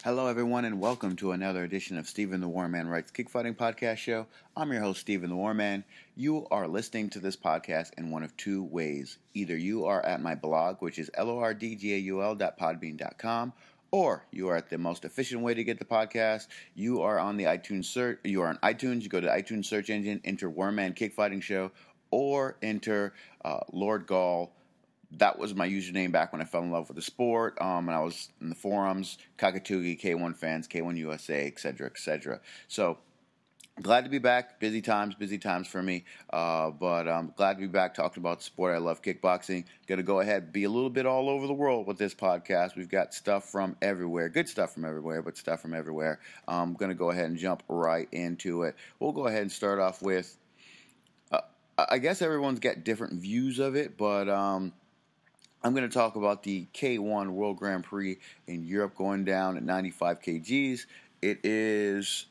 Hello, everyone, and welcome to another edition of Stephen the Warman Writes Kickfighting Podcast Show. I'm your host, Stephen the Warman. You are listening to this podcast in one of two ways. Either you are at my blog, which is lordgaul.podbean.com, or you are at the most efficient way to get the podcast. You are on the iTunes search. You are on iTunes. You go to the iTunes search engine, enter Warman Kickfighting Show, or enter Lord Gaul. That was my username back when I fell in love with the sport, and I was in the forums, Kakatugi, K1 fans, K1 USA, etc., etc. So, glad to be back. Busy times for me, but I'm glad to be back talking about the sport I love, kickboxing. Going to go ahead, be a little bit all over the world with this podcast. We've got stuff from everywhere, good stuff from everywhere, but stuff from everywhere. I'm going to go ahead and jump right into it. We'll go ahead and start off with, I guess everyone's got different views of it, but I'm going to talk about the K1 World Grand Prix in Europe going down at 95 kgs. It is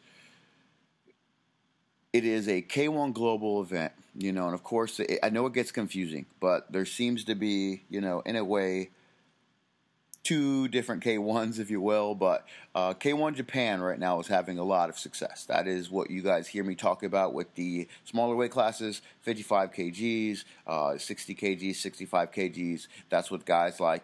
a K1 global event, and of course, I know it gets confusing, but there seems to be, in a way, two different K1s, if you will, but K1 Japan right now is having a lot of success. That is what you guys hear me talk about with the smaller weight classes, 55 kgs, 60 kgs, 65 kgs. That's what guys like,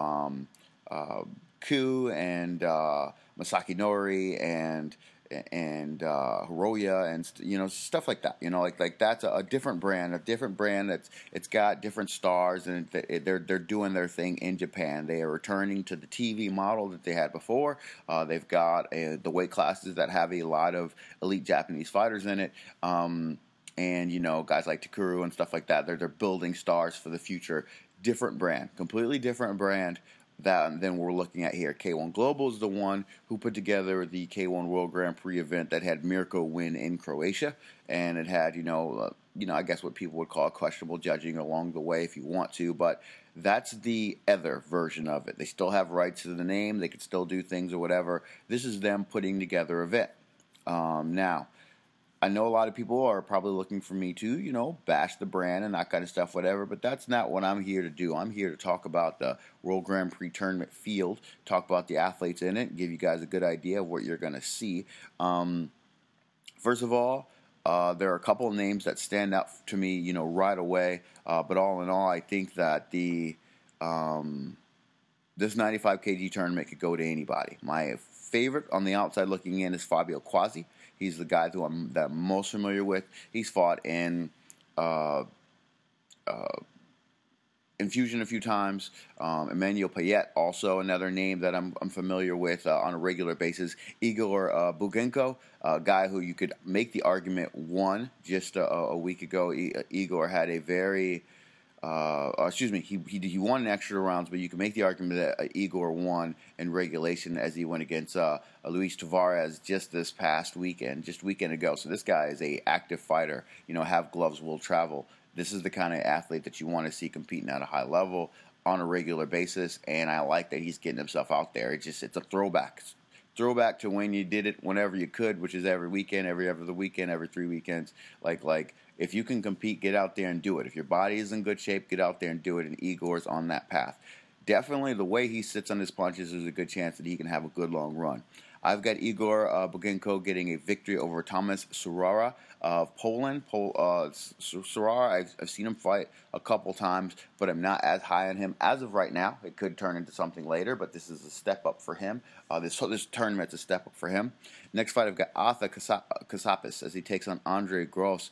Ku and Masaki Nori and Hiroya and stuff like that. Like that's a different brand that's it's got different stars, and they're doing their thing in Japan. They are returning to the TV model that they had before. They've got the weight classes that have a lot of elite Japanese fighters in it. And guys like Takuru and stuff like that. They're building stars for the future. Different brand, completely different brand than we're looking at here. K1 Global is the one who put together the K1 World Grand Prix event that had Mirko win in Croatia, and it had I guess what people would call questionable judging along the way if you want to, but that's the other version of it. They still have rights to the name. They could still do things or whatever. This is them putting together an event. Now, I know a lot of people are probably looking for me to, bash the brand and that kind of stuff, whatever, but that's not what I'm here to do. I'm here to talk about the World Grand Prix tournament field, talk about the athletes in it, give you guys a good idea of what you're going to see. First of all, there are a couple of names that stand out to me, right away, but all in all, I think that this 95 kg tournament could go to anybody. My favorite on the outside looking in is Fabio Quasi. He's the guy that I'm most familiar with. He's fought in Infusion a few times. Emmanuel Payet, also another name that I'm familiar with on a regular basis. Igor Bugenko, a guy who you could make the argument won just a week ago. Igor had a very he won in extra rounds, but you can make the argument that Igor won in regulation as he went against Luis Tavares just this past weekend, ago. So this guy is a active fighter. Have gloves, will travel. This is the kind of athlete that you want to see competing at a high level on a regular basis, and I like that he's getting himself out there. It's a throwback. Throwback to when you did it whenever you could, which is every weekend, every other weekend, every 3 weekends. Like if you can compete, get out there and do it. If your body is in good shape, get out there and do it, and Igor's on that path. Definitely the way he sits on his punches, there's a good chance that he can have a good long run. I've got Igor Bugenko getting a victory over Thomas Surara of Poland. Surara, I've seen him fight a couple times, but I'm not as high on him as of right now. It could turn into something later, but this is a step up for him. This tournament's a step up for him. Next fight, I've got Arthur Kasapis as he takes on Andre Gross.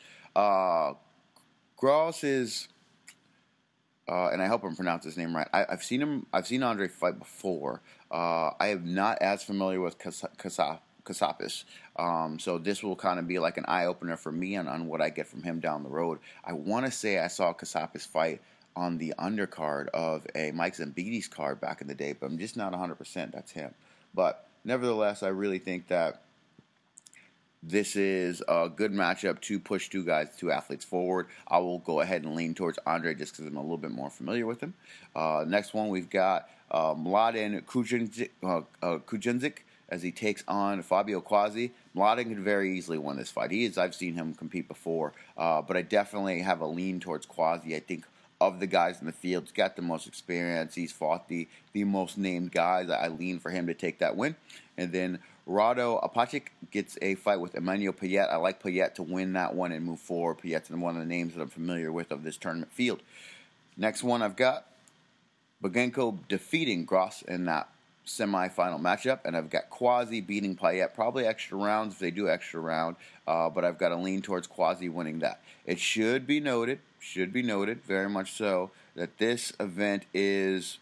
Gross is... and I hope I'm pronouncing his name right. I've seen Andre fight before. I am not as familiar with Kasapis. So this will kind of be like an eye-opener for me on what I get from him down the road. I want to say I saw Kasapis fight on the undercard of a Mike Zambides card back in the day, but I'm just not 100% that's him. But nevertheless, I really think that this is a good matchup to push two athletes forward. I will go ahead and lean towards Andre just because I'm a little bit more familiar with him. Next one, we've got Mladen Kujundžić as he takes on Fabio Quasi. Mladen could very easily win this fight. I've seen him compete before, but I definitely have a lean towards Quasi. I think of the guys in the field. He's got the most experience. He's fought the most named guys. I lean for him to take that win. And then Rado Apachik gets a fight with Emmanuel Payet. I like Payet to win that one and move forward. Payet's one of the names that I'm familiar with of this tournament field. Next one I've got Bagenko defeating Gross in that semifinal matchup, and I've got Quasi beating Payet, probably extra rounds if they do extra round, but I've got to lean towards Quasi winning that. It should be noted, very much so, that this event is,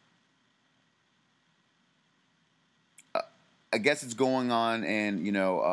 I guess it's going on, and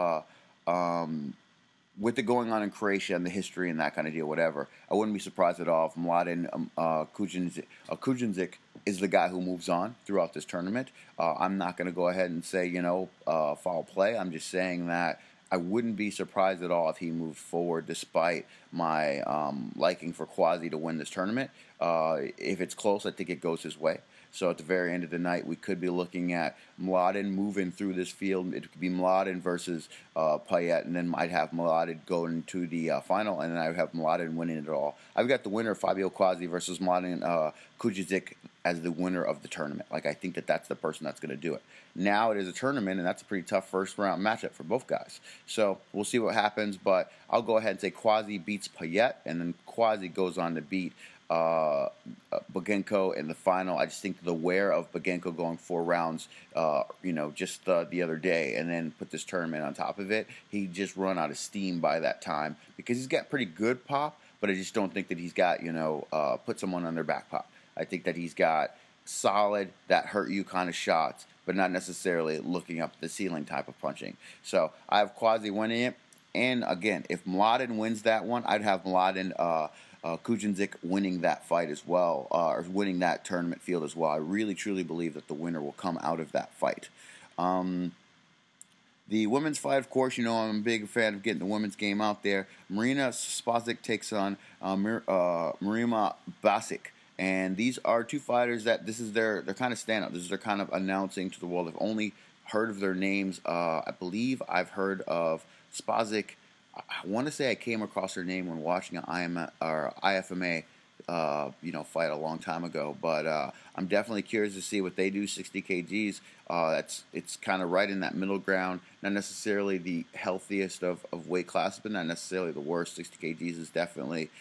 with it going on in Croatia and the history and that kind of deal, whatever, I wouldn't be surprised at all if Mladen Kujancic is the guy who moves on throughout this tournament. I'm not going to go ahead and say, foul play. I'm just saying that I wouldn't be surprised at all if he moved forward despite my liking for Quasi to win this tournament. If it's close, I think it goes his way. So at the very end of the night, we could be looking at Mladen moving through this field. It could be Mladen versus Payet, and then I'd have Mladen going to the final, and then I would have Mladen winning it all. I've got the winner, Fabio Quasi, versus Mladen Kujancic as the winner of the tournament. Like, I think that that's the person that's going to do it. Now it is a tournament, and that's a pretty tough first-round matchup for both guys. So we'll see what happens, but I'll go ahead and say Quasi beats Payet, and then Quasi goes on to beat Bagenko in the final. I just think the wear of Bagenko going 4 rounds, just the other day, and then put this tournament on top of it, he just run out of steam by that time because he's got pretty good pop, but I just don't think that he's got, put someone on their back pop. I think that he's got solid, that hurt you kind of shots, but not necessarily looking up the ceiling type of punching. So I have Quasi winning it. And again, if Mladen wins that one, I'd have Mladen Kujancic winning that fight as well, or winning that tournament field as well. I really, truly believe that the winner will come out of that fight. The women's fight, of course, I'm a big fan of getting the women's game out there. Marina Spazic takes on Marima Basic. And these are two fighters that they're kind of standout. This is their kind of announcing to the world. I've only heard of their names. I believe I've heard of Spazic. I want to say I came across her name when watching an IFMA fight a long time ago. But I'm definitely curious to see what they do. 60 kgs. It's kind of right in that middle ground. Not necessarily the healthiest of weight classes, but not necessarily the worst. 60 kgs is definitely.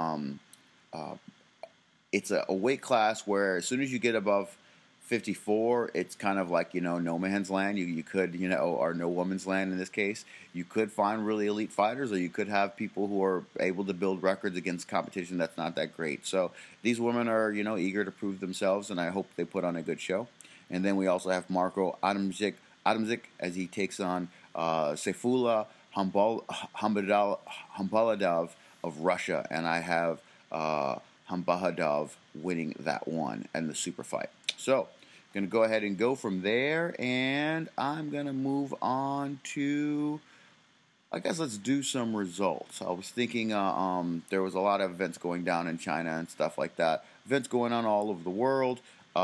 It's a weight class where as soon as you get above 54, it's kind of like, no man's land. You could, or no woman's land in this case. You could find really elite fighters, or you could have people who are able to build records against competition that's not that great. So these women are, eager to prove themselves, and I hope they put on a good show. And then we also have Marco Adamczyk as he takes on Sayfullah Hambaladov of Russia, and I have Hambahadov winning that one and the super fight. So, going to go ahead and go from there, and I'm going to move on to, I guess let's do some results. I was thinking there was a lot of events going down in China and stuff like that. Events going on all over the world.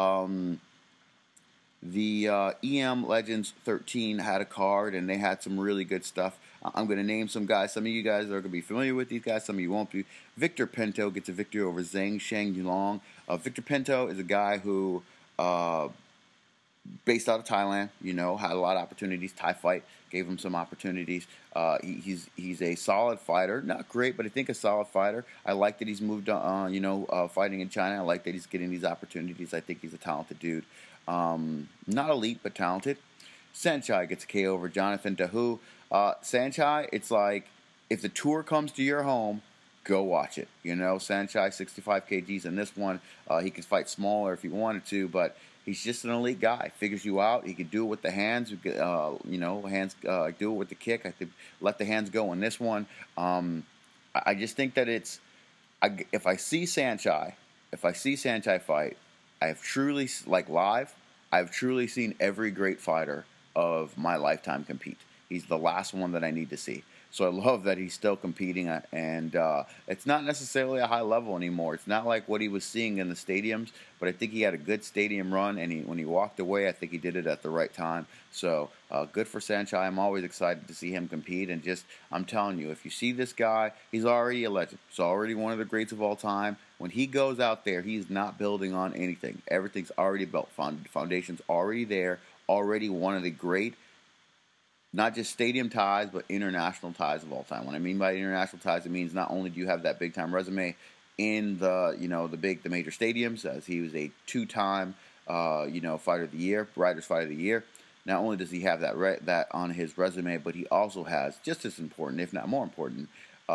The EM Legends 13 had a card, and they had some really good stuff. I'm going to name some guys. Some of you guys are going to be familiar with these guys. Some of you won't be. Victor Pinto gets a victory over Zhang Sheng Yulong. Victor Pinto is a guy who, based out of Thailand, had a lot of opportunities. Thai Fight gave him some opportunities. He's a solid fighter. Not great, but I think a solid fighter. I like that he's moved on, fighting in China. I like that he's getting these opportunities. I think he's a talented dude. Not elite, but talented. Saenchai gets a KO over Jonathan Dahu. Saenchai, it's like, if the tour comes to your home, go watch it. Saenchai, 65 kgs in this one. He could fight smaller if he wanted to, but he's just an elite guy. Figures you out. He could do it with the hands. Do it with the kick. I could let the hands go in this one. I just think that if I see Saenchai fight, I have truly, live, I've truly seen every great fighter of my lifetime compete. He's the last one that I need to see. So I love that he's still competing, and it's not necessarily a high level anymore. It's not like what he was seeing in the stadiums, but I think he had a good stadium run, and when he walked away, I think he did it at the right time. So good for Saenchai. I'm always excited to see him compete, and just I'm telling you, if you see this guy, he's already a legend. He's already one of the greats of all time. When he goes out there, he's not building on anything. Everything's already built. Foundation's already there. Already one of the great, not just stadium ties, but international ties of all time. What I mean by international ties, it means not only do you have that big time resume in the the major stadiums, as he was a 2-time fighter of the year, Riders Fighter of the Year. Not only does he have that on his resume, but he also has, just as important, if not more important,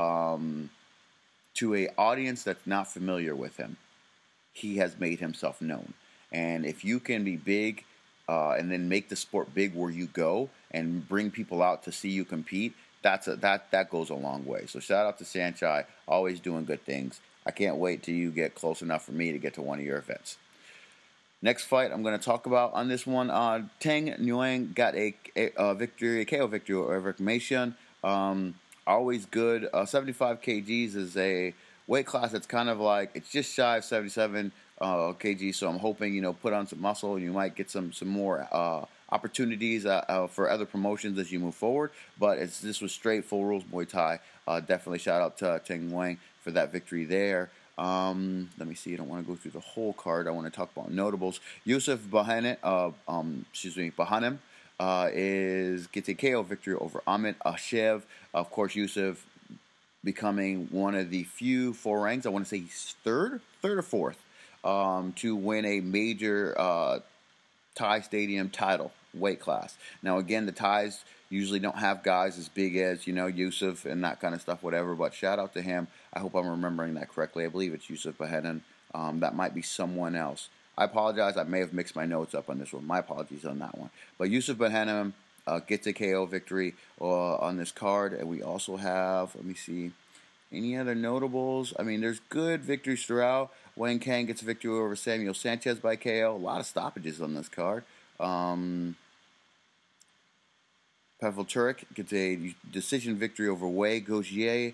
to a audience that's not familiar with him, he has made himself known. And if you can be big and then make the sport big where you go and bring people out to see you compete, that goes a long way. So shout out to Saenchai, always doing good things. I can't wait till you get close enough for me to get to one of your events. Next fight I'm going to talk about on this one, Tang Nguyen got a victory, a KO victory over Mation. Always good. 75 kgs is a weight class that's kind of like, it's just shy of 77 kg. So I'm hoping, put on some muscle and you might get some more opportunities for other promotions as you move forward. But this was straight full rules Muay Thai. Definitely shout out to Tang Nguyen for that victory there. Let me see. I don't want to go through the whole card. I want to talk about notables. Yusuf Bahanem, gets a KO victory over Ahmed Ashev. Of course, Yusuf becoming one of the few four ranks. I want to say he's third or fourth, to win a major Thai stadium title weight class. Now, again, the Thais usually don't have guys as big as, Yusuf and that kind of stuff, whatever. But shout out to him. I hope I'm remembering that correctly. I believe it's Yusuf Bahanem. That might be someone else. I apologize. I may have mixed my notes up on this one. My apologies on that one. But Yusuf Bahanem gets a KO victory on this card. And we also have, let me see, any other notables? I mean, there's good victories throughout. Wang Kang gets a victory over Samuel Sanchez by KO. A lot of stoppages on this card. Pavel Turek gets a decision victory over Wei Gaugier.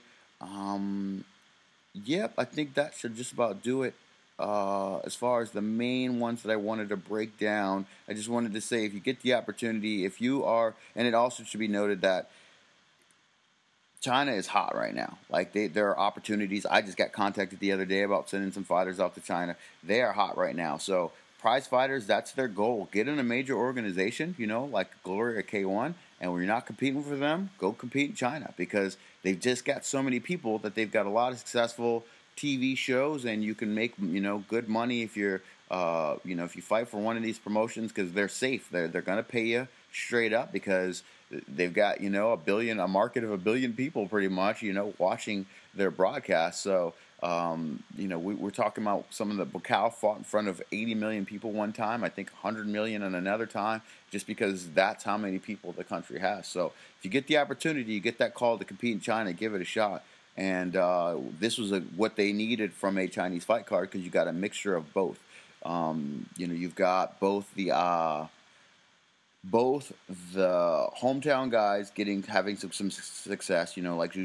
Yep, I think that should just about do it. As far as the main ones that I wanted to break down, I just wanted to say, if you get the opportunity, if you are, and it also should be noted that China is hot right now. Like, there are opportunities. I just got contacted the other day about sending some fighters out to China. They are hot right now. So prize fighters, that's their goal. Get in a major organization, like Glory or K1, and when you're not competing for them, go compete in China, because they've just got so many people that they've got a lot of successful TV shows, and you can make good money if you're if you fight for one of these promotions, because they're safe. They're going to pay you straight up, because they've got a market of 1 billion people pretty much watching their broadcast. So we're talking about some of the Bukaw fought in front of 80 million people one time. I think 100 million in another time, just because that's how many people the country has. So if you get the opportunity, you get that call to compete in China, give it a shot. And this was what they needed from a Chinese fight card, because you got a mixture of both. You've got both the hometown guys having some success. Like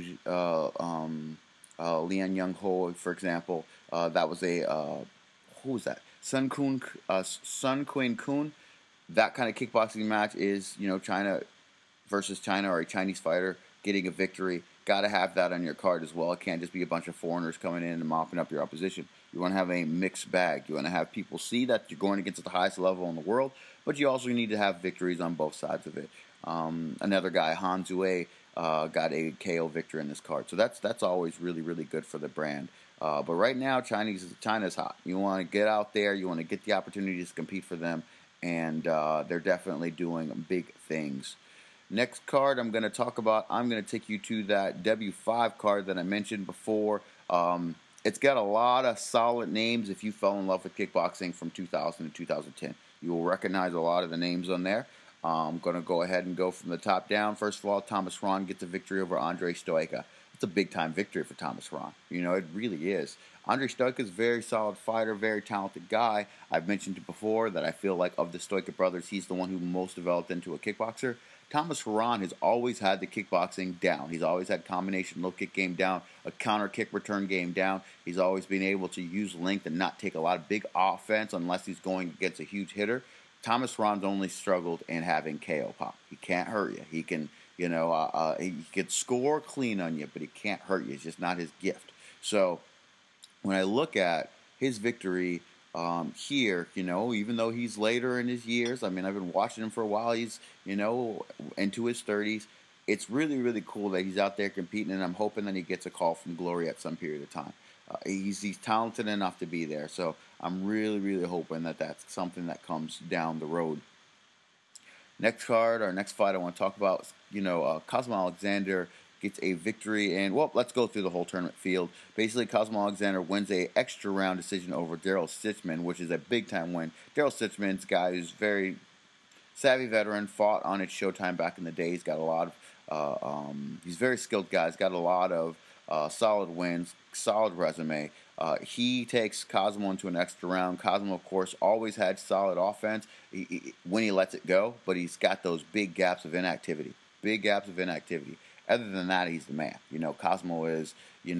Lian Young Ho, for example. That was who was that? Sun Quinn Kun. That kind of kickboxing match is China versus China, or a Chinese fighter getting a victory. Got to have that on your card as well. It can't just be a bunch of foreigners coming in and mopping up your opposition. You want to have a mixed bag. You want to have people see that you're going against the highest level in the world, but you also need to have victories on both sides of it. Another guy, Han Zue, got a KO victory in this card. So that's always really, really good for the brand. But right now, China's hot. You want to get out there. You want to get the opportunities to compete for them, and they're definitely doing big things. Next card I'm going to talk about, I'm going to take you to that W5 card that I mentioned before. It's got a lot of solid names. If you fell in love with kickboxing from 2000 to 2010, you will recognize a lot of the names on there. I'm going to go ahead and go from the top down. First of all, Thomas Ron gets a victory over Andre Stoica. it's a big time victory for Thomas Ron. You know, it really is. Andre Stoika is a very solid fighter, very talented guy. I've mentioned it before that I feel like of the Stoika brothers, he's the one who most developed into a kickboxer. Thomas Ron has always had the kickboxing down. He's always had combination low kick game down, a counter kick return game down. He's always been able to use length and not take a lot of big offense unless he's going against a huge hitter. Thomas Ron's only struggled in having KO pop. He can't hurt you. He can, he can score clean on you, but he can't hurt you. It's just not his gift. So when I look at his victory here, even though he's later in his years, I mean, I've been watching him for a while. He's, into his 30s. It's really, really cool that he's out there competing, and I'm hoping that he gets a call from Glory at some period of time. He's talented enough to be there, so I'm really, really hoping that that's something that comes down the road. Next card, our next fight I want to talk about, Cosmo Alexander gets a victory, and, let's go through the whole tournament field. Basically, Cosmo Alexander wins a extra round decision over Daryl Stitchman, which is a big-time win. Daryl Stitchman's a guy who's very savvy veteran, fought on its Showtime back in the day. He's got a lot of, he's a very skilled guy. He's got a lot of solid wins, solid resume. He takes Cosmo into an extra round. Cosmo, of course, always had solid offense when he lets it go, but he's got those big gaps of inactivity. Big gaps of inactivity. Other than that, he's the man. Cosmo is,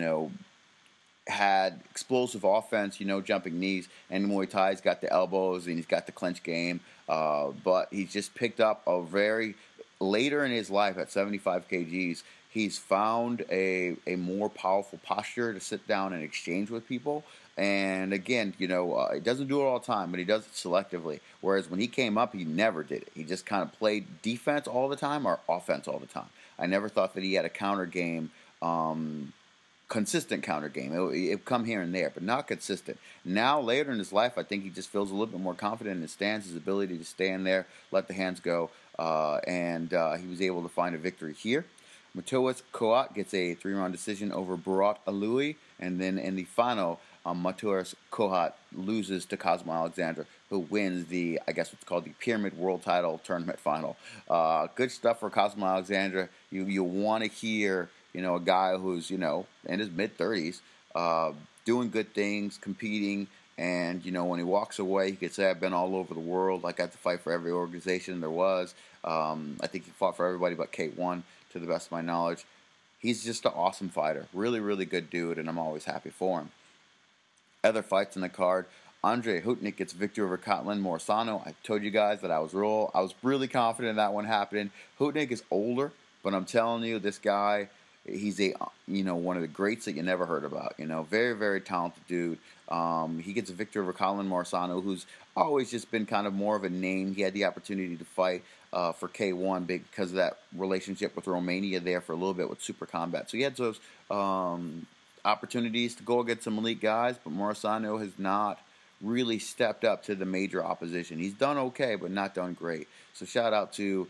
had explosive offense, jumping knees, and Muay Thai, he's got the elbows and he's got the clinch game, but he's just picked up later in his life at 75 kgs, he's found a more powerful posture to sit down and exchange with people. And again, he doesn't do it all the time, but he does it selectively. Whereas when he came up, he never did it. He just kind of played defense all the time or offense all the time. I never thought that he had a counter game, consistent counter game. It come here and there, but not consistent. Now, later in his life, I think he just feels a little bit more confident in his stance, his ability to stand there, let the hands go, and he was able to find a victory here. Matoas Koat gets a 3-round decision over Barat Alui, and then in the final, Matoas Koat loses to Cosmo Alexander, who wins the, I guess what's called the Pyramid World Title Tournament Final. Good stuff for Cosmo Alexander. You want to hear, a guy who's, in his mid-30s, doing good things, competing, and, when he walks away, he could say, I've been all over the world. I got to fight for every organization there was. I think he fought for everybody but K1, to the best of my knowledge. He's just an awesome fighter. Really, really good dude, and I'm always happy for him. Other fights in the card. Andre Hutnik gets victory over Cotlin Morisano. I told you guys that I was really confident in that one happening. Hutnik is older, but I'm telling you, this guy, he's one of the greats that you never heard about. Very, very talented dude. He gets a victory over Cotlin Morisano, who's always just been kind of more of a name. He had the opportunity to fight for K1 because of that relationship with Romania there for a little bit with Super Combat. So he had those opportunities to go against some elite guys, but Morisano has not really stepped up to the major opposition. He's done okay, but not done great. So shout out to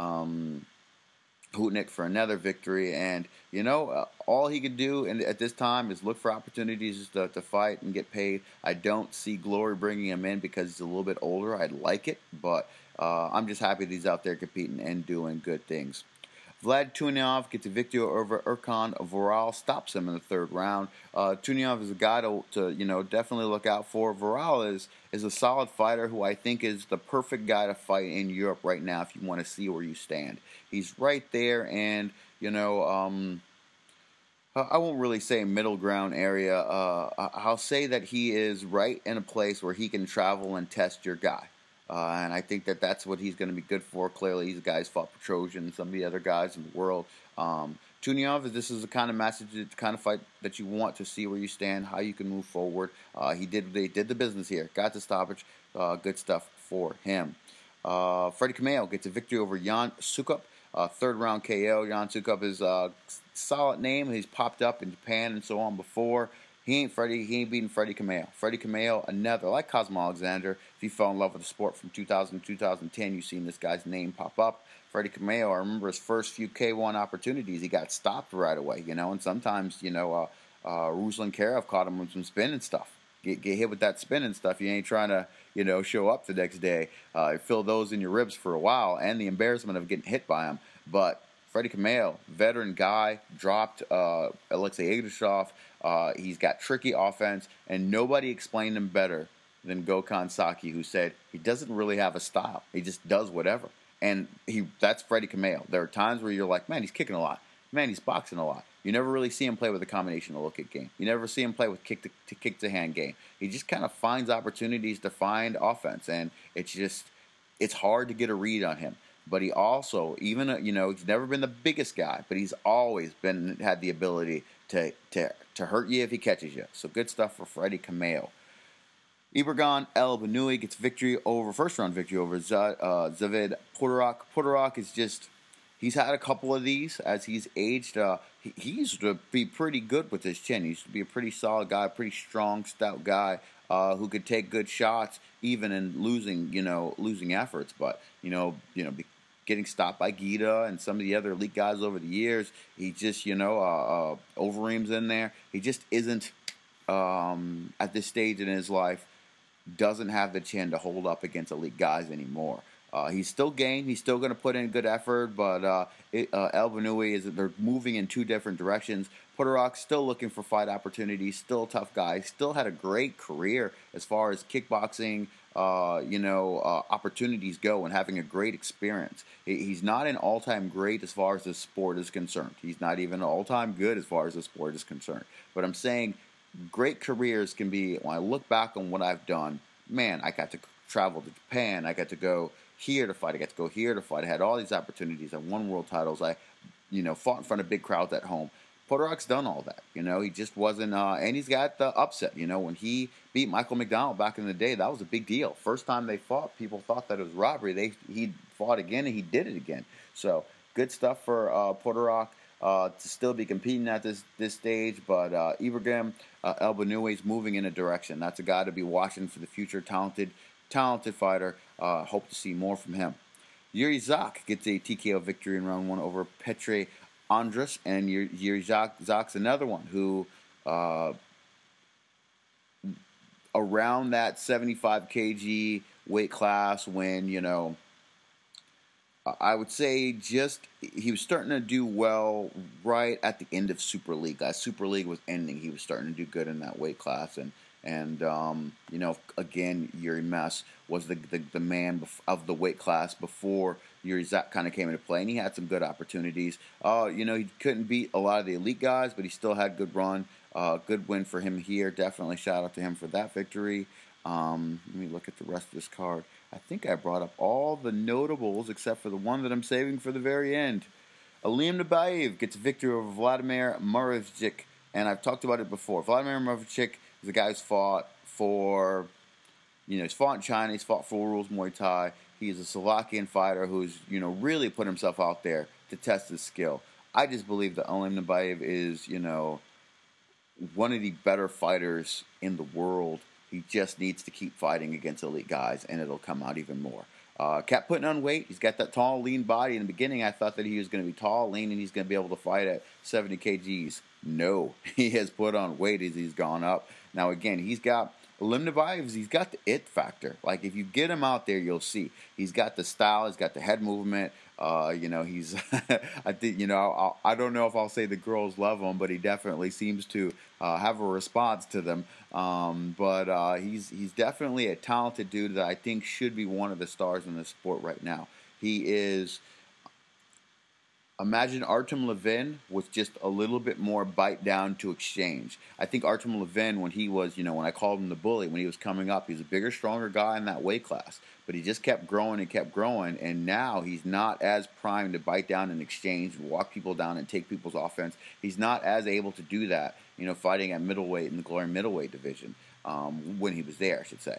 Hutnik for another victory, and all he could do at this time is look for opportunities to fight and get paid. I don't see Glory bringing him in because he's a little bit older. I'd like it, but I'm just happy that he's out there competing and doing good things. Vlad Tuniov gets a victory over Erkan Varal, stops him in the third round. Tuniov is a guy to definitely look out for. Varal is a solid fighter who I think is the perfect guy to fight in Europe right now if you want to see where you stand. He's right there, and I won't really say middle ground area. I'll say that he is right in a place where he can travel and test your guy. And I think that that's what he's going to be good for. Clearly, he's a guy who's fought Petrosian and some of the other guys in the world. Tuniov, this is the kind of message, the kind of fight that you want to see where you stand, how you can move forward. They did the business here. Got the stoppage. Good stuff for him. Freddie Kameo gets a victory over Jan Sukup. Third round KO. Jan Sukup is a solid name. He's popped up in Japan and so on before. He ain't beating Freddie Kameo. Freddie Kameo, another, like Cosmo Alexander, if you fell in love with the sport from 2000 to 2010, you've seen this guy's name pop up. Freddie Kameo, I remember his first few K1 opportunities, he got stopped right away, and sometimes, Ruslan Karev caught him with some spin and stuff. Get hit with that spin and stuff, you ain't trying to, show up the next day. Fill those in your ribs for a while, and the embarrassment of getting hit by him. But Freddie Kameo, veteran guy, dropped Alexei Ignashov. He's got tricky offense, and nobody explained him better than Gokhan Saki, who said he doesn't really have a style. He just does whatever. And that's Freddie Kameo. There are times where you're like, man, he's kicking a lot. Man, he's boxing a lot. You never really see him play with a combination of low kick game. You never see him play with kick to hand game. He just kind of finds opportunities to find offense, and it's hard to get a read on him. But he also, even he's never been the biggest guy, but he's always had the ability to hurt you if he catches you. So good stuff for Freddie Kameo. Ibragim El-Banouhi gets first round victory over Zaved Podorak. Podorak is just, he's had a couple of these as he's aged. He used to be pretty good with his chin. He used to be a pretty solid guy, pretty strong, stout guy who could take good shots even in losing efforts. But getting stopped by Gita and some of the other elite guys over the years, he just Overeem's in there. He just isn't at this stage in his life. Doesn't have the chin to hold up against elite guys anymore. He's still game. He's still going to put in good effort, but El-Banouhi they're moving in two different directions. Podorak's still looking for fight opportunities. Still a tough guy. Still had a great career as far as kickboxing, opportunities go, and having a great experience. He's not an all-time great as far as the sport is concerned. He's not even an all-time good as far as the sport is concerned. But I'm saying, great careers can be, when I look back on what I've done, man, I got to travel to Japan. I got to go here to fight. I got to go here to fight. I had all these opportunities. I won world titles. I, fought in front of big crowds at home. Podorak's done all that. He just wasn't, and he's got the upset. When he beat Michael McDonald back in the day, that was a big deal. First time they fought, people thought that it was robbery. He fought again, and he did it again. So good stuff for Podorak. To still be competing at this stage, but Ibragim El-Banouhi is moving in a direction. That's a guy to be watching for the future. Talented fighter. Hope to see more from him. Yuri Zak gets a TKO victory in round one over Petr Andrus, and Yuri Zak's another one who around that 75 kg weight class when I would say he was starting to do well right at the end of Super League. As Super League was ending, he was starting to do good in that weight class. And again, Yuri Mes was the man of the weight class before Yuri Zak kind of came into play, and he had some good opportunities. He couldn't beat a lot of the elite guys, but he still had good run. Good win for him here. Definitely shout out to him for that victory. Let me look at the rest of this card. I think I brought up all the notables except for the one that I'm saving for the very end. Aleem Nabayev gets a victory over Vladimir Marevchik, and I've talked about it before. Vladimir Marevchik is a guy who's fought for, he's fought in China, he's fought Full Rules Muay Thai. He's a Slovakian fighter who's, really put himself out there to test his skill. I just believe that Aleem Nabayev is, one of the better fighters in the world. He just needs to keep fighting against elite guys, and it'll come out even more. Kept putting on weight. He's got that tall, lean body. In the beginning, I thought that he was going to be tall, lean, and he's going to be able to fight at 70 kgs. No, he has put on weight as he's gone up. Now, again, he's got Aleem Nabayev. He's got the it factor. Like, if you get him out there, you'll see. He's got the style. He's got the head movement. He's, I think, I don't know if I'll say the girls love him, but he definitely seems to have a response to them. But he's definitely a talented dude that I think should be one of the stars in the sport right now. He is. Imagine Artem Levin with just a little bit more bite down to exchange. I think Artem Levin, when he was, when I called him the bully, when he was coming up, he was a bigger, stronger guy in that weight class. But he just kept growing, and now he's not as primed to bite down and exchange and walk people down and take people's offense. He's not as able to do that, fighting at middleweight in the Glory middleweight division when he was there, I should say.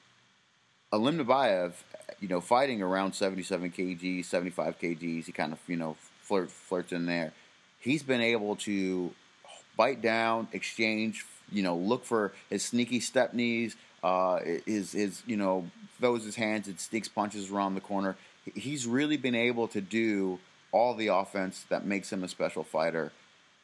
Aleem Nabayev, fighting around 77 kgs, 75 kgs, he kind of, flirts in there. He's been able to bite down, exchange, look for his sneaky step knees, his throws his hands and sneaks punches around the corner. He's really been able to do all the offense that makes him a special fighter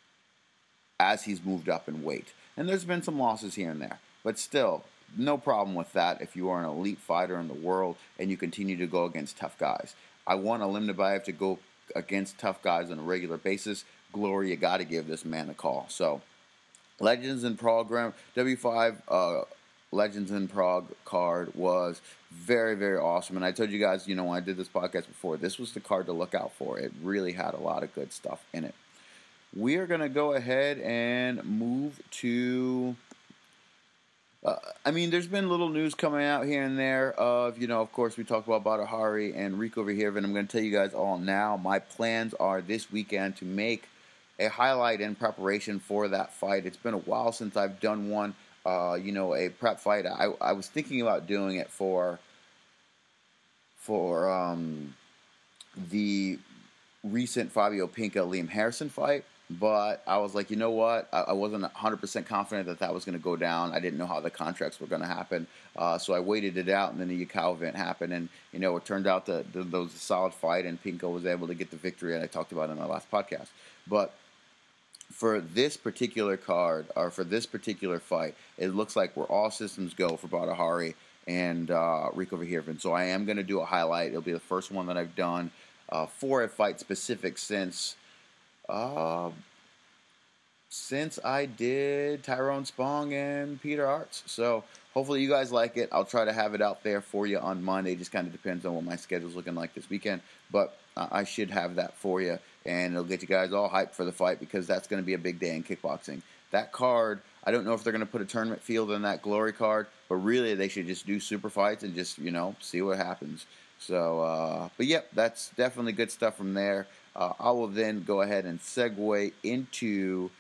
as he's moved up in weight. And there's been some losses here and there, but still, no problem with that if you are an elite fighter in the world and you continue to go against tough guys. I want Aleem Nabayev to go against tough guys on a regular basis, Glory, you got to give this man a call. So, Legends in Prague W5 Legends in Prague card was very, very awesome. And I told you guys, when I did this podcast before, this was the card to look out for. It really had a lot of good stuff in it. We are going to go ahead and move to... there's been little news coming out here and there of, of course, we talked about Badr Hari and Rico Verhoeven. I'm going to tell you guys all now. My plans are this weekend to make a highlight in preparation for that fight. It's been a while since I've done one, a prep fight. I was thinking about doing it for the recent Fabio Pinca Liam Harrison fight. But I was like, you know what? I wasn't 100% confident that was going to go down. I didn't know how the contracts were going to happen. So I waited it out, and then the Yakow event happened. And, it turned out that there was a solid fight, and Pinco was able to get the victory, and I talked about it in my last podcast. But for this particular card, or for this particular fight, it looks like we're all systems go for Badr Hari and Rico Verhoeven. So I am going to do a highlight. It'll be the first one that I've done for a fight specific since I did Tyrone Spong and Peter Aerts. So hopefully you guys like it. I'll try to have it out there for you on Monday. Just kind of depends on what my schedule's looking like this weekend. But I should have that for you, and it'll get you guys all hyped for the fight, because that's going to be a big day in kickboxing. That card, I don't know if they're going to put a tournament field in that Glory card, but really they should just do super fights and just, see what happens. So, but yep, that's definitely good stuff from there. I will then go ahead and segue into...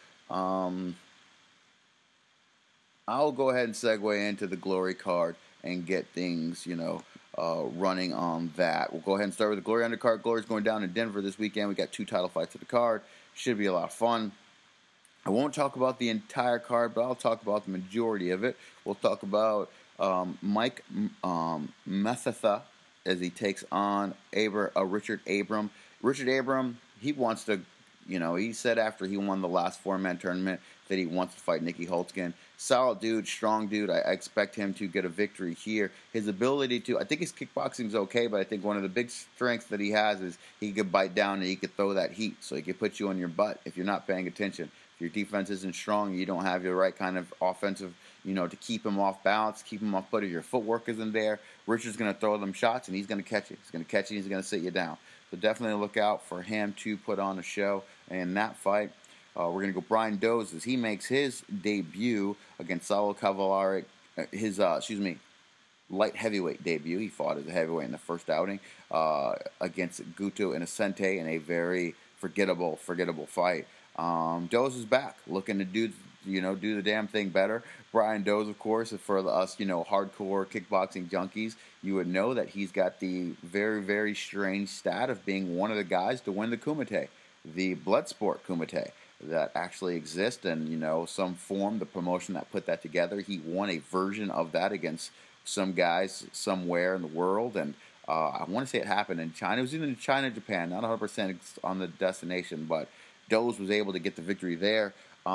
I'll go ahead and segue into the Glory card and get things, running on that. We'll go ahead and start with the Glory undercard. Glory's going down in Denver this weekend. We got 2 title fights at the card. Should be a lot of fun. I won't talk about the entire card, but I'll talk about the majority of it. We'll talk about Mike Methatha as he takes on Richard Abram. Richard Abram, he wants to... he said after he won the last 4-man tournament that he wants to fight Nicky Holtzkin. Solid dude, strong dude. I expect him to get a victory here. His ability to... I think his kickboxing's okay, but I think one of the big strengths that he has is he could bite down and he could throw that heat. So he could put you on your butt if you're not paying attention. If your defense isn't strong, you don't have the right kind of offensive, to keep him off balance, keep him off footing. Your footwork isn't there. Richard's going to throw them shots, and he's going to catch it. He's going to catch it, he's going to sit you down. So definitely look out for him to put on a show in that fight. We're going to go Brian Doze as he makes his debut against Saulo Cavallari, his light heavyweight debut. He fought as a heavyweight in the first outing against Guto Innocente in a very forgettable fight. Doze is back, looking to do the damn thing better. Brian Doze, of course, for us, hardcore kickboxing junkies, you would know that he's got the very, very strange stat of being one of the guys to win the Kumite, the Bloodsport Kumite that actually exists, and some form, the promotion that put that together. He won a version of that against some guys somewhere in the world, and I want to say it happened in China. It was either in China, Japan, not 100% on the destination, but Doze was able to get the victory there.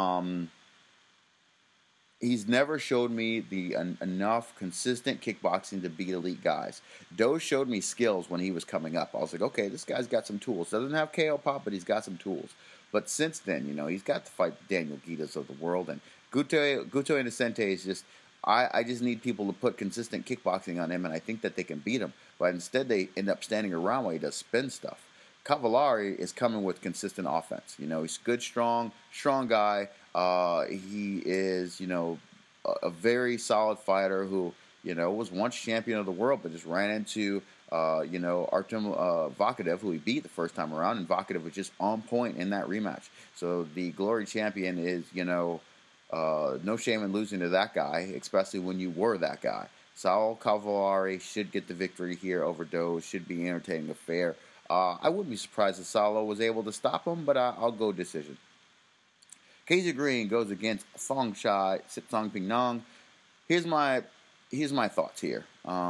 He's never showed me enough consistent kickboxing to beat elite guys. Doze showed me skills when he was coming up. I was like, okay, this guy's got some tools. Doesn't have KO pop, but he's got some tools. But since then, he's got to fight Daniel Guidas of the world. And Guto Innocente is just... I just need people to put consistent kickboxing on him, and I think that they can beat him. But instead, they end up standing around while he does spin stuff. Cavallari is coming with consistent offense. He's good, strong guy. He is, a very solid fighter who, was once champion of the world, but just ran into, Artem Vakadev, who he beat the first time around, and Vakadev was just on point in that rematch. So the Glory champion is, no shame in losing to that guy, especially when you were that guy. Saulo Cavallari should get the victory here over Doze. Should be an entertaining affair. I wouldn't be surprised if Saulo was able to stop him, but I'll go decision. KZ Green goes against Song Chai, Sipsong Ping Nong. Here's my thoughts here.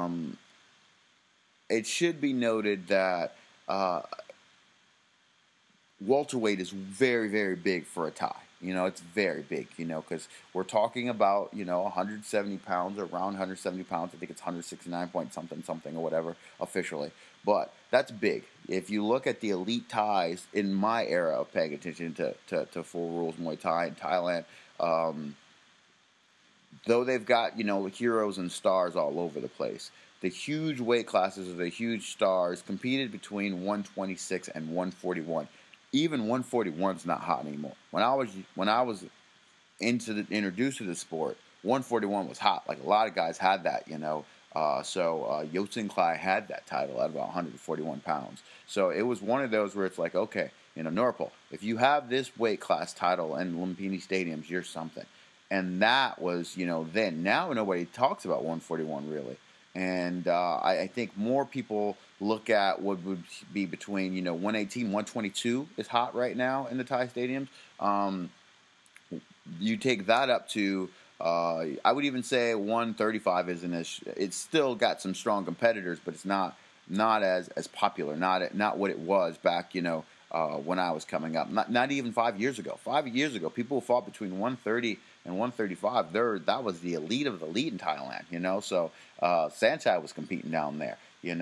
It should be noted that welterweight is very, very big for a Thai. It's very big, because we're talking about, 170 pounds, or around 170 pounds. I think it's 169 point something, something, or whatever officially. But that's big. If you look at the elite Thais in my era of paying attention to Full Rules Muay Thai in Thailand, though they've got, heroes and stars all over the place, the huge weight classes of the huge stars competed between 126 and 141. Even 141 is not hot anymore. When I was introduced to the sport, 141 was hot. Like, a lot of guys had that. Yosin Clay had that title at about 141 pounds. So it was one of those where it's like, okay, Norpal, if you have this weight class title in Lumpini stadiums, you're something. And that was, then. Now nobody talks about 141 really. And I think more people look at what would be between, 118, 122 is hot right now in the Thai stadiums. You take that up to, I would even say 135 isn't as, it's still got some strong competitors, but it's not as popular, not what it was back, when I was coming up. Not even 5 years ago. 5 years ago, people who fought between 130 and 135, that was the elite of the elite in Thailand, So Saenchai was competing down there,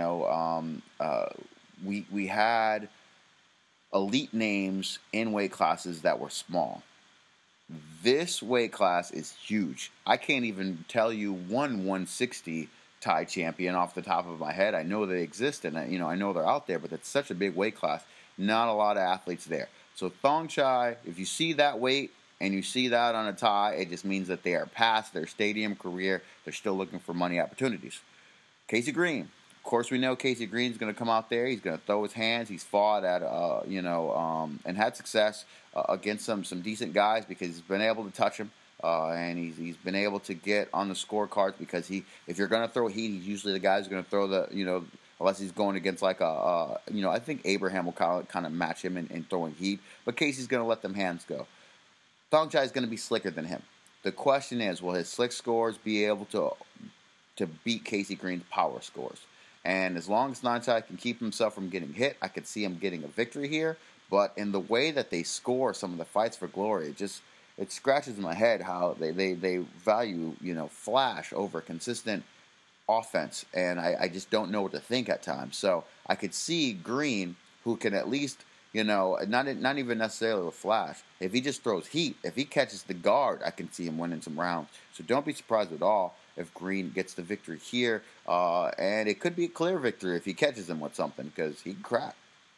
we had elite names in weight classes that were small. This weight class is huge. I can't even tell you one 160 Thai champion off the top of my head. I know they exist, and I know they're out there, but it's such a big weight class. Not a lot of athletes there. So Thongchai, if you see that weight and you see that on a Thai, it just means that they are past their stadium career. They're still looking for money opportunities. Casey Green. Of course, we know Casey Green's going to come out there. He's going to throw his hands. He's fought at, and had success against some decent guys because he's been able to touch them, and he's been able to get on the scorecards because if you're going to throw heat, he's usually the guy who's going to throw the, unless he's going against like I think Abraham will kind of match him in throwing heat, but Casey's going to let them hands go. Thongchai is going to be slicker than him. The question is, will his slick scores be able to beat Casey Green's power scores? And as long as Thongchai can keep himself from getting hit, I could see him getting a victory here. But in the way that they score some of the fights for glory, it scratches my head how they value, flash over consistent offense. And I just don't know what to think at times. So I could see Green, who can at least, not even necessarily with flash. If he just throws heat, if he catches the guard, I can see him winning some rounds. So don't be surprised at all if Green gets the victory here. And it could be a clear victory if he catches him with something, because he can crack.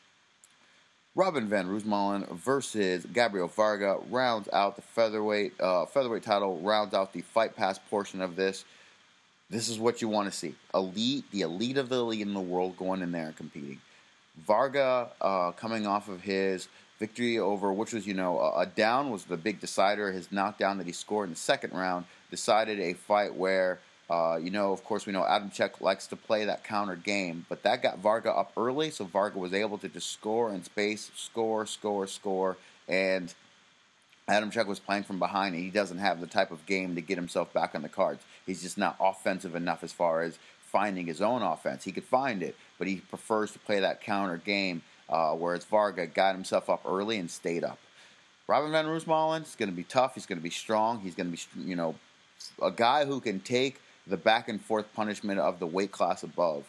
Robin Van Roosmalen versus Gabriel Varga rounds out the featherweight title, rounds out the Fight Pass portion of this. This is what you want to see. The elite of the elite in the world going in there and competing. Varga coming off of his victory over, which was, a down was the big decider. His knockdown that he scored in the second round decided a fight where, of course, we know Adam Chek likes to play that counter game, but that got Varga up early, so Varga was able to just score in space, score, and Adam Chek was playing from behind, and he doesn't have the type of game to get himself back on the cards. He's just not offensive enough as far as finding his own offense. He could find it, but he prefers to play that counter game, whereas Varga got himself up early and stayed up. Robin Van Roosmalen is going to be tough. He's going to be strong. He's going to be, a guy who can take the back and forth punishment of the weight class above.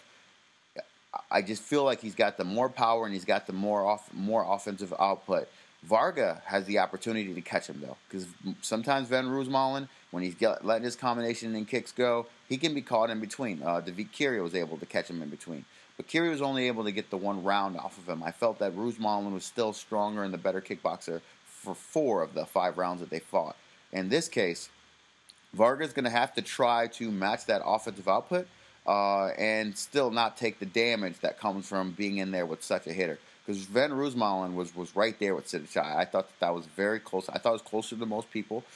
I just feel like he's got the more power and he's got the more offensive output. Varga has the opportunity to catch him, though, because sometimes Van Roosmalen, when he's letting his combination and kicks go, he can be caught in between. David Kiri was able to catch him in between. But Kiri was only able to get the one round off of him. I felt that Roosmalen was still stronger and the better kickboxer for 4 of the 5 rounds that they fought. In this case, Varga's going to have to try to match that offensive output and still not take the damage that comes from being in there with such a hitter. Because Van Roosmalen was right there with Sidichai. I thought that was very close. I thought it was closer to most people.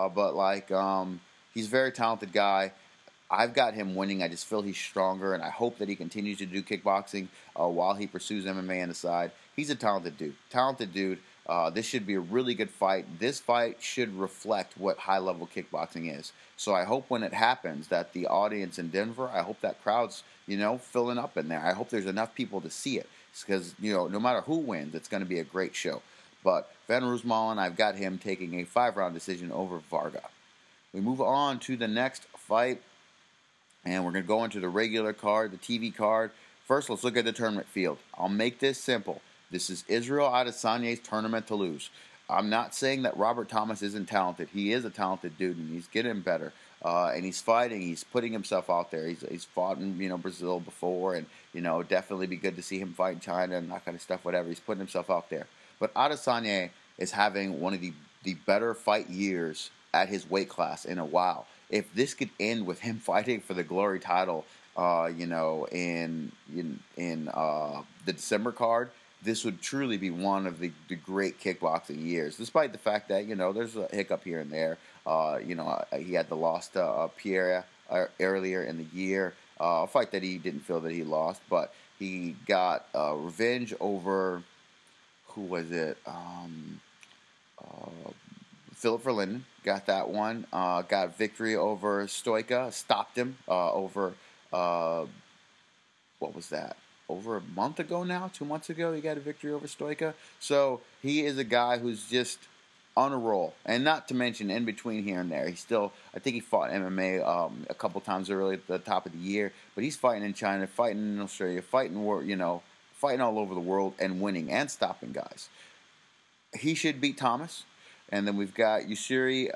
But he's a very talented guy. I've got him winning. I just feel he's stronger, and I hope that he continues to do kickboxing while he pursues MMA on the side. He's a talented dude. This should be a really good fight. This fight should reflect what high-level kickboxing is. So I hope when it happens that the audience in Denver, I hope that crowd's, filling up in there. I hope there's enough people to see it because, no matter who wins, it's going to be a great show. But Van Roosmalen, I've got him taking a 5-round decision over Varga. We move on to the next fight, and we're going to go into the regular card, the TV card. First, let's look at the tournament field. I'll make this simple. This is Israel Adesanya's tournament to lose. I'm not saying that Robert Thomas isn't talented. He is a talented dude, and he's getting better. And he's fighting. He's putting himself out there. He's fought in Brazil before, and definitely be good to see him fight in China and that kind of stuff. Whatever. He's putting himself out there. But Adesanya is having one of the better fight years at his weight class in a while. If this could end with him fighting for the Glory title, in the December card, this would truly be one of the great kickboxing years, despite the fact that, there's a hiccup here and there. He had the loss to Pierre earlier in the year, a fight that he didn't feel that he lost, but he got revenge over, who was it? Philip Verlinden got that one. Got victory over Stoica, stopped him over, what was that? Over a month ago now, 2 months ago, he got a victory over Stoica. So he is a guy who's just on a roll. And not to mention, in between here and there, I think he fought MMA a couple times early at the top of the year, but he's fighting in China, fighting in Australia, fighting all over the world and winning and stopping guys. He should beat Thomas. And then we've got Yusuri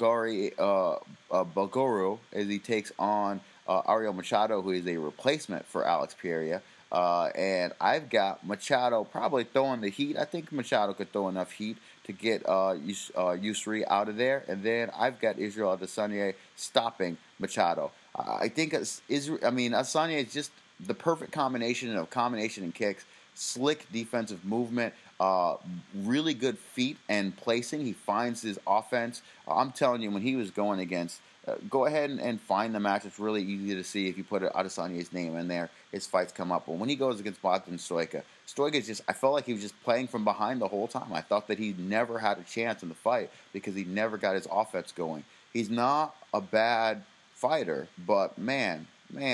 Belgoro as he takes on Ariel Machado, who is a replacement for Alex Pereira. And I've got Machado probably throwing the heat. I think Machado could throw enough heat to get Yusuri out of there. And then I've got Israel Adesanya stopping Machado. I think Adesanya is just the perfect combination and kicks, slick defensive movement, really good feet and placing. He finds his offense. I'm telling you, when he was going against, go ahead and find the match. It's really easy to see if you put Adesanya's name in there. His fights come up. But when he goes against Bogdan Stoica is just, I felt like he was just playing from behind the whole time. I thought that he never had a chance in the fight because he never got his offense going. He's not a bad fighter, but man,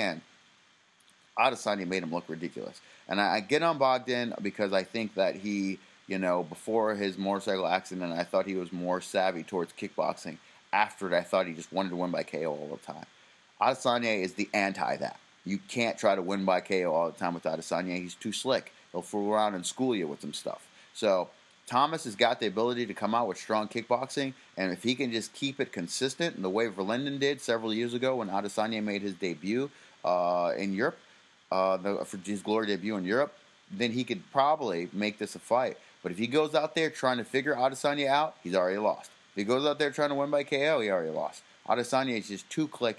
Adesanya made him look ridiculous. And I get on Bogdan because I think that he, before his motorcycle accident, I thought he was more savvy towards kickboxing. After it, I thought he just wanted to win by KO all the time. Adesanya is the anti that. You can't try to win by KO all the time with Adesanya. He's too slick. He'll fool around and school you with some stuff. So Thomas has got the ability to come out with strong kickboxing, and if he can just keep it consistent in the way Verlinden did several years ago when Adesanya made his debut in Europe, for his Glory debut in Europe, then he could probably make this a fight. But if he goes out there trying to figure Adesanya out, he's already lost. If he goes out there trying to win by KO, he already lost. Adesanya is just too quick,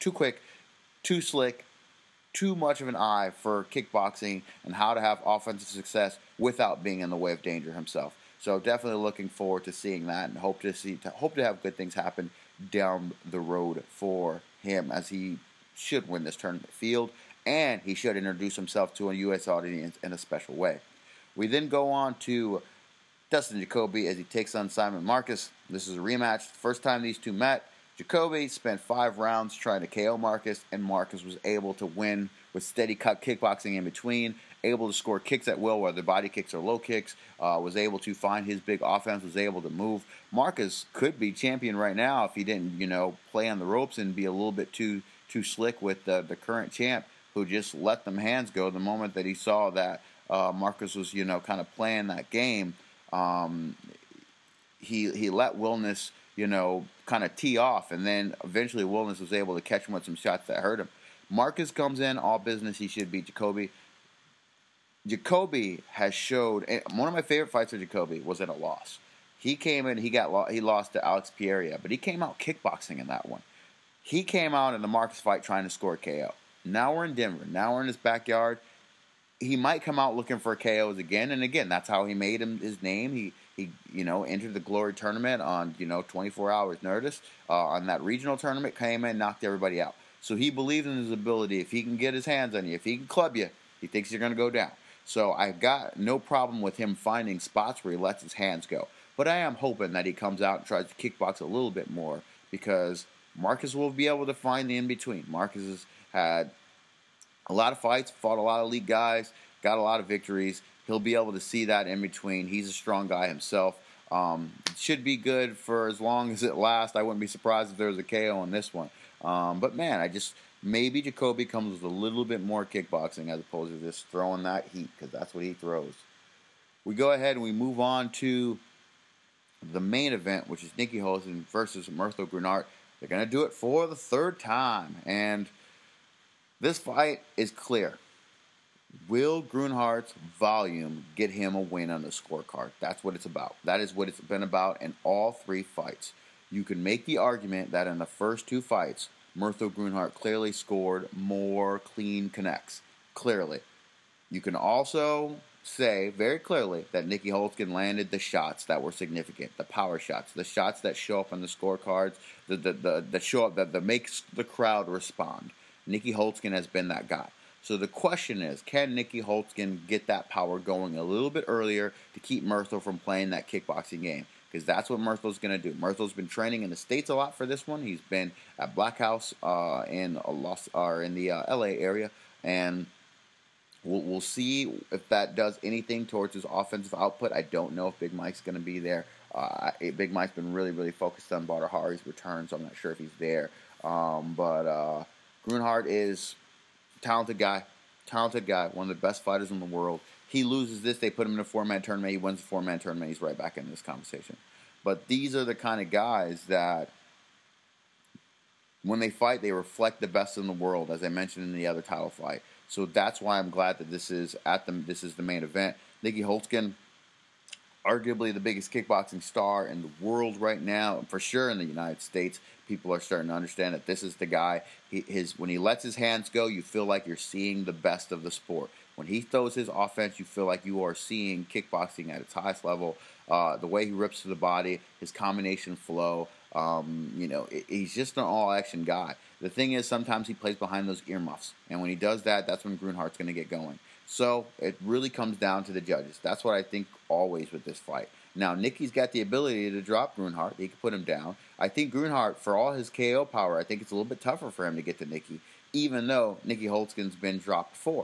too slick, too much of an eye for kickboxing and how to have offensive success without being in the way of danger himself. So definitely looking forward to seeing that and hope to have good things happen down the road for him, as he should win this tournament field. And he should introduce himself to a U.S. audience in a special way. We then go on to Dustin Jacoby as he takes on Simon Marcus. This is a rematch. First time these two met, Jacoby spent 5 rounds trying to KO Marcus, and Marcus was able to win with steady cut kickboxing in between, able to score kicks at will, whether body kicks or low kicks, was able to find his big offense, was able to move. Marcus could be champion right now if he didn't, play on the ropes and be a little bit too slick with the current champ, who just let them hands go the moment that he saw that Marcus was, kind of playing that game. He let Wilness, kind of tee off, and then eventually Wilness was able to catch him with some shots that hurt him. Marcus comes in, all business. He should beat Jacoby. Jacoby has showed, one of my favorite fights for Jacoby was in a loss. He came in, he lost to Alex Pereira, but he came out kickboxing in that one. He came out in the Marcus fight trying to score a KO. Now we're in Denver. Now we're in his backyard. He might come out looking for KOs again, and again, that's how he made his name. He entered the Glory tournament on 24 hours notice. On that regional tournament, came in, knocked everybody out. So he believes in his ability. If he can get his hands on you, if he can club you, he thinks you're going to go down. So I've got no problem with him finding spots where he lets his hands go. But I am hoping that he comes out and tries to kickbox a little bit more, because Marcus will be able to find the in-between. Marcus has had a lot of fights, fought a lot of elite guys, got a lot of victories. he'll be able to see that in between. He's a strong guy himself. It should be good for as long as it lasts. I wouldn't be surprised if there was a KO in this one. But man, maybe Jacoby comes with a little bit more kickboxing as opposed to just throwing that heat, because that's what he throws. We go ahead and we move on to the main event, which is Nieky Holzken versus Mirtho Grunhard. They're going to do it for the third time, and this fight is clear. Will Grunhardt's volume get him a win on the scorecard? That's what it's about. That is what it's been about in all three fights. You can make the argument that in the first two fights, Mirtho Grunhardt clearly scored more clean connects. Clearly. You can also say very clearly that Nieky Holzken landed the shots that were significant, the power shots, the shots that show up on the scorecards, that show up, that makes the crowd respond. Nieky Holzken has been that guy. So the question is, can Nieky Holzken get that power going a little bit earlier to keep Mirtho from playing that kickboxing game? Because that's what Mirtho's going to do. Mirtho's been training in the States a lot for this one. He's been at Black House in the LA area, and we'll see if that does anything towards his offensive output. I don't know if Big Mike's going to be there. Big Mike's been really, really focused on Badr Hari's return, so I'm not sure if he's there. But Grunhardt is talented guy, one of the best fighters in the world. He loses this, they put him in a four-man tournament, he wins the four-man tournament, he's right back in this conversation. But these are the kind of guys that, when they fight, they reflect the best in the world, as I mentioned in the other title fight. So that's why I'm glad that this is the main event. Nieky Holzken, arguably the biggest kickboxing star in the world right now, for sure in the United States. People are starting to understand that this is the guy. When he lets his hands go, you feel like you're seeing the best of the sport. When he throws his offense, you feel like you are seeing kickboxing at its highest level. The way he rips to the body, his combination flow, he's just an all-action guy. The thing is, sometimes he plays behind those earmuffs, and when he does that, that's when Grunhardt's going to get going. So it really comes down to the judges. That's what I think always with this fight. Now, Nicky's got the ability to drop Grunhardt. He can put him down. I think Grunhardt, for all his KO power, I think it's a little bit tougher for him to get to Nieky, even though Nieky Holzken's been dropped before.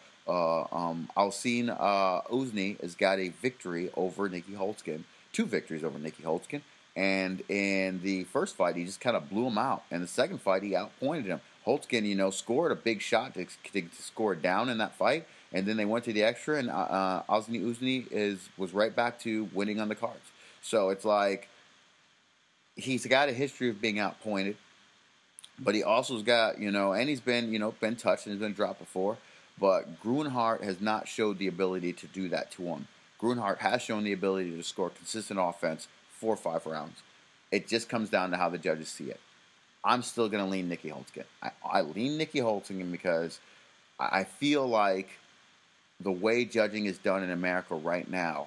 Alcine Ouzny has got a victory over Nieky Holzken, 2 victories over Nieky Holzken. And in the first fight, he just kind of blew him out. And the second fight, he outpointed him. Holzken, scored a big shot to score down in that fight. And then they went to the extra, and Alcine Ouzny was right back to winning on the cards. So it's like he's got a history of being outpointed, but he also's got, and he's been touched and has been dropped before. But Grunhardt has not showed the ability to do that to him. Grunhardt has shown the ability to score consistent offense 4 or 5 rounds. It just comes down to how the judges see it. I'm still going to lean Nieky Holzken. I lean Nieky Holzken because I feel like the way judging is done in America right now,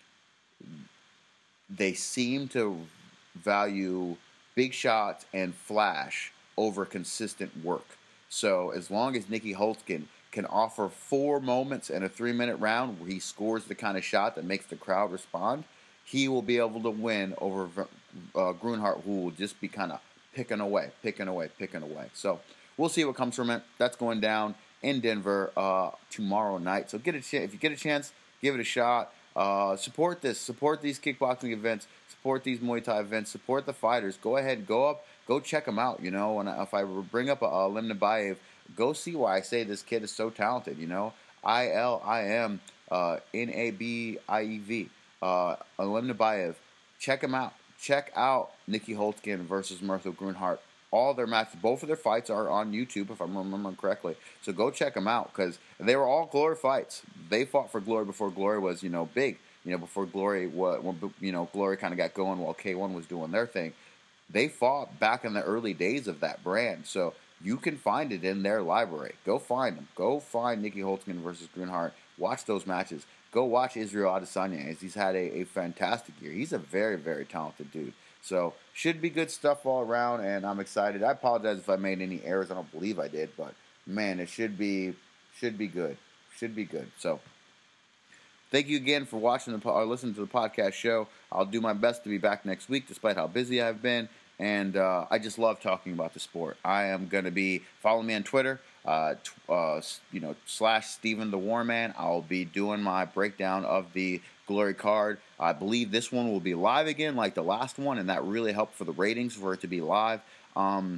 they seem to value big shots and flash over consistent work. So as long as Nieky Holzken can offer 4 moments in a 3-minute round where he scores the kind of shot that makes the crowd respond, he will be able to win over Grunhardt, who will just be kind of picking away. So we'll see what comes from it. That's going down in Denver tomorrow night. So if you get a chance, give it a shot. Support these kickboxing events, support these Muay Thai events, support the fighters. Go ahead, go check them out. If I bring up Alim Nabayev, go see why I say this kid is so talented. ILIM Nabayev. Alim Nabayev, check him out. Check out Nieky Holzken versus Mirtho Grunhardt. All their matches, both of their fights are on YouTube, if I'm remembering correctly. So go check them out, because they were all Glory fights. They fought for Glory before Glory was, big. Before Glory, Glory kind of got going while K1 was doing their thing. They fought back in the early days of that brand. So you can find it in their library. Go find them. Go find Nieky Holzken versus Grunhardt. Watch those matches. Go watch Israel Adesanya, as he's had a fantastic year. He's a very, very talented dude. So, should be good stuff all around, and I'm excited. I apologize if I made any errors. I don't believe I did, but, man, it should be good. Should be good. So, thank you again for watching or listening to the podcast show. I'll do my best to be back next week, despite how busy I've been. And I just love talking about the sport. I am going to be following me on Twitter. / Steven the Warman. I'll be doing my breakdown of the Glory card. I believe this one will be live again like the last one, and that really helped for the ratings for it to be live.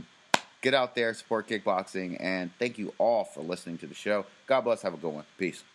Get out there, support kickboxing, and thank you all for listening to the show. God bless. Have a good one. Peace.